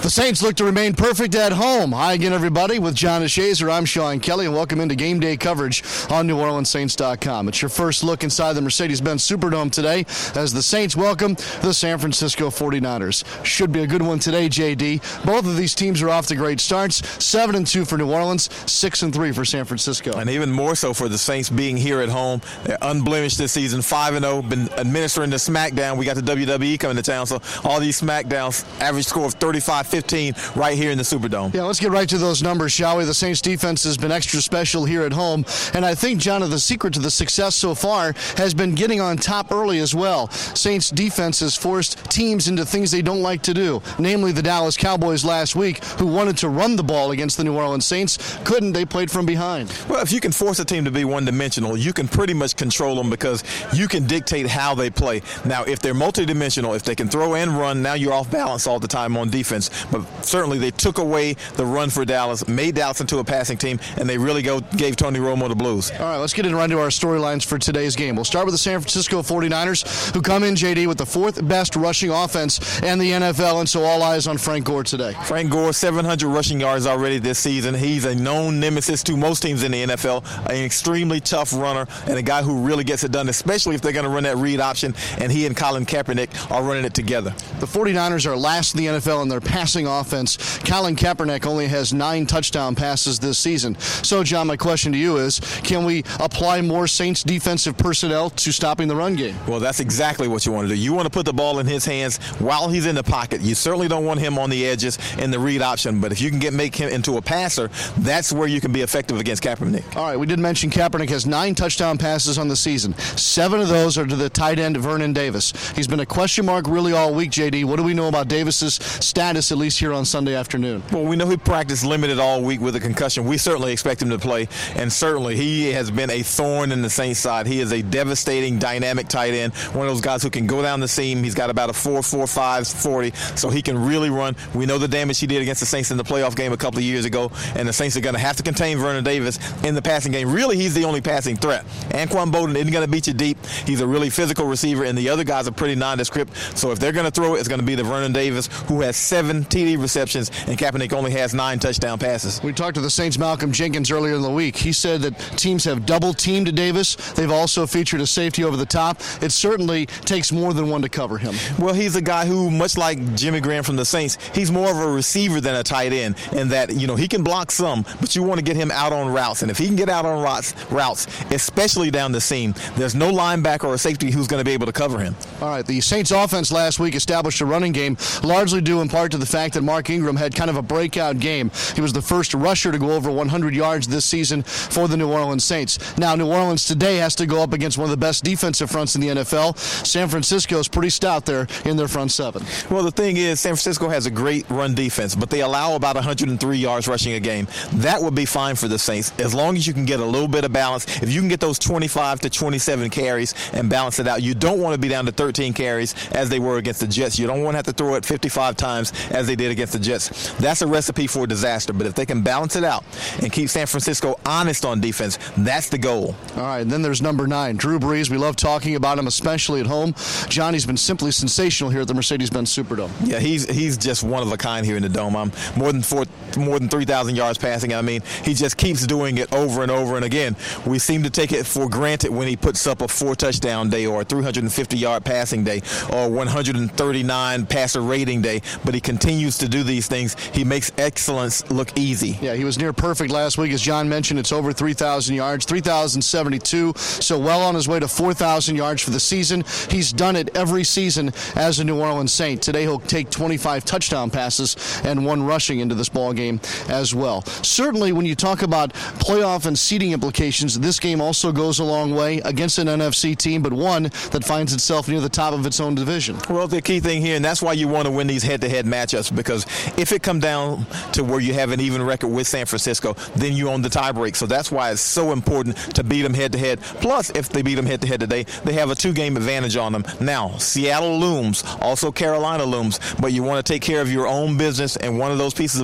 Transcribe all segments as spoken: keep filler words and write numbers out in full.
The Saints look to remain perfect at home. Hi again, everybody. With John DeShazer, I'm Sean Kelly, and welcome into game day coverage on New Orleans Saints dot com. It's your first look inside the Mercedes-Benz Superdome today as the Saints welcome the San Francisco forty-niners. Should be a good one today, J D. Both of these teams are off to great starts. seven and two for New Orleans, six and three for San Francisco. And even more so for the Saints being here at home. They're unblemished this season, five and oh, been administering the SmackDown. We got the W W E coming to town, so all these SmackDowns, average score of thirty-five fifteen right here in the Superdome. Yeah, let's get right to those numbers, shall we? The Saints defense has been extra special here at home, and I think, John, the secret to the success so far has been getting on top early as well. Saints defense has forced teams into things they don't like to do, namely the Dallas Cowboys last week, who wanted to run the ball against the New Orleans Saints. Couldn't. They played from behind. Well, if you can force a team to be one-dimensional, you can pretty much control them because you can dictate how they play. Now, if they're multidimensional, if they can throw and run, now you're off balance all the time on defense. But certainly they took away the run for Dallas, made Dallas into a passing team, and they really go, gave Tony Romo the blues. All right, let's get in right into our storylines for today's game. We'll start with the San Francisco forty-niners, who come in, J D, with the fourth best rushing offense in the N F L, and so all eyes on Frank Gore today. Frank Gore, seven hundred rushing yards already this season. He's a known nemesis to most teams in the N F L, an extremely tough runner, and a guy who really gets it done, especially if they're going to run that read option, and he and Colin Kaepernick are running it together. The forty-niners are last in the N F L in their passing offense. Colin Kaepernick only has nine touchdown passes this season. So, John, my question to you is, can we apply more Saints defensive personnel to stopping the run game? Well, that's exactly what you want to do. You want to put the ball in his hands while he's in the pocket. You certainly don't want him on the edges in the read option, but if you can get make him into a passer, that's where you can be effective against Kaepernick. All right, we did mention Kaepernick has nine touchdown passes on the season. Seven of those are to the tight end, Vernon Davis. He's been a question mark really all week, J D. What do we know about Davis's status, at least here on Sunday afternoon? Well, we know he practiced limited all week with a concussion. We certainly expect him to play, and certainly he has been a thorn in the Saints side. He is a devastating, dynamic tight end, one of those guys who can go down the seam. He's got about a four four five forty, so he can really run. We know the damage he did against the Saints in the playoff game a couple of years ago, and the Saints are going to have to contain Vernon Davis in the passing game. Really, he's the only passing threat. Anquan Bolden isn't going to beat you deep. He's a really physical receiver, and the other guys are pretty nondescript. So if they're going to throw it, it's going to be the Vernon Davis, who has seven T D receptions, and Kaepernick only has nine touchdown passes. We talked to the Saints' Malcolm Jenkins earlier in the week. He said that teams have double-teamed Davis. They've also featured a safety over the top. It certainly takes more than one to cover him. Well, he's a guy who, much like Jimmy Graham from the Saints, he's more of a receiver than a tight end, in that, you know, he can block some, but you want to get him out on routes. And if he can get out on routes, routes, especially down the seam, there's no linebacker or safety who's going to be able to cover him. All right, the Saints offense last week established a running game, largely due in part to the fact that Mark Ingram had kind of a breakout game. He was the first rusher to go over one hundred yards this season for the New Orleans Saints. Now, New Orleans today has to go up against one of the best defensive fronts in the N F L. San Francisco is pretty stout there in their front seven. Well, the thing is, San Francisco has a great run defense, but they allow about one hundred three yards rushing a game. That would be fine for the Saints, as long as you can get a little bit of balance. If you can get those twenty-five to twenty-seven carries and balance it out, you don't want to be down to thirteen carries as they were against the Jets. You don't want to have to throw it fifty-five times as they did against the Jets. That's a recipe for disaster, but if they can balance it out and keep San Francisco honest on defense, that's the goal. All right, and then there's number nine, Drew Brees. We love talking about him, especially at home. Johnny's been simply sensational here at the Mercedes-Benz Superdome. Yeah, he's he's just one of a kind here in the Dome. I'm more than four, more than three thousand yards passing. I mean, he just keeps doing it over and over. And again, we seem to take it for granted when he puts up a four-touchdown day or a three hundred fifty yard passing day or one hundred thirty-nine passer rating day, but he continues to do these things. He makes excellence look easy. Yeah, he was near perfect last week. As John mentioned, it's over three thousand yards, three thousand seventy-two, so well on his way to four thousand yards for the season. He's done it every season as a New Orleans Saint. Today he'll take twenty-five touchdown passes and one rushing into this ball game as well. Certainly, when you talk about playoff and seeding implications, this game also goes a long way against an N F C team, but one that finds itself near the top of its own division. Well, the key thing here, and that's why you want to win these head-to-head matchups, because if it comes down to where you have an even record with San Francisco, then you own the tiebreak. So that's why it's so important to beat them head-to-head. Plus, if they beat them head-to-head today, they have a two-game advantage on them. Now, Seattle looms, also Carolina looms, but you want to take care of your own business, and one of those pieces of business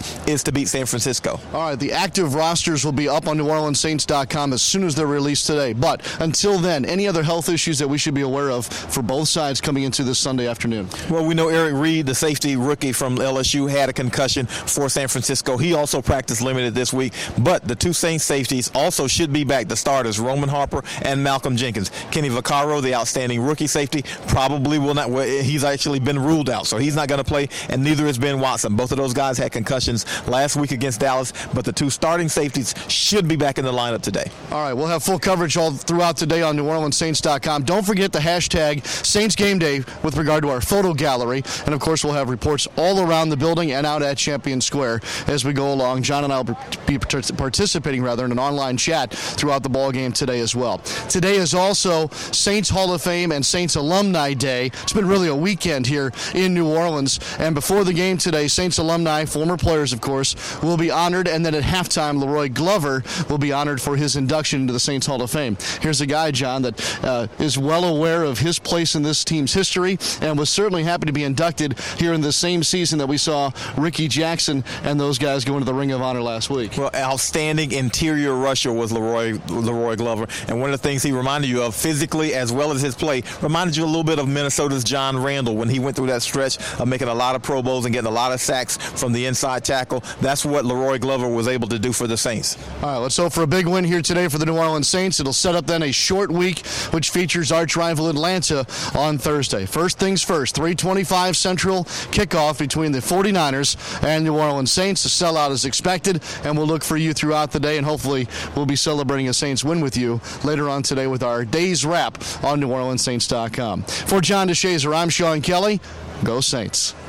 is to beat San Francisco. All right, the active rosters will be up on New Orleans Saints dot com as soon as they're released today. But until then, any other health issues that we should be aware of for both sides coming into this Sunday afternoon? Well, we know Eric Reed, the safety rookie from L S U, had a concussion for San Francisco. He also practiced limited this week. But the two Saints safeties also should be back, the starters, Roman Harper and Malcolm Jenkins. Kenny Vaccaro, the outstanding rookie safety, probably will not. Well, he's actually been ruled out, so he's not going to play, and neither is Ben Watson. Both of those guys had concussions last week against Dallas, but the two starting safeties should be back in the lineup today. All right, we'll have full coverage all throughout the day on New Orleans Saints dot com. Don't forget the hashtag Saints Game Day with regard to our photo gallery, and of course we'll have reports all around the building and out at Champion Square as we go along. John and I will be participating rather in an online chat throughout the ball game today as well. Today is also Saints Hall of Fame and Saints Alumni Day. It's been really a weekend here in New Orleans, and before the game today, Saints alumni, former players of course, will be honored, and then at halftime, Leroy Glover will be honored for his induction into the Saints Hall of Fame. Here's a guy, John, that uh, is well aware of his place in this team's history and was certainly happy to be inducted here in the same season that we saw Ricky Jackson and those guys go into the Ring of Honor last week. Well, outstanding interior rusher was Leroy Leroy Glover, and one of the things he reminded you of physically as well as his play reminded you a little bit of Minnesota's John Randall when he went through that stretch of making a lot of Pro Bowls and getting a lot of sacks from the inside tackle. That's what Leroy Glover was able to do for the Saints. All right, let's hope for a big win here today for the New Orleans Saints. It'll set up then a short week, which features arch rival Atlanta on Thursday. First things first, three twenty-five Central kickoff between the forty-niners and New Orleans Saints. The sellout is expected, and we'll look for you throughout the day, and hopefully we'll be celebrating a Saints win with you later on today with our day's wrap on New Orleans Saints dot com. For John DeShazer, I'm Sean Kelly. Go Saints.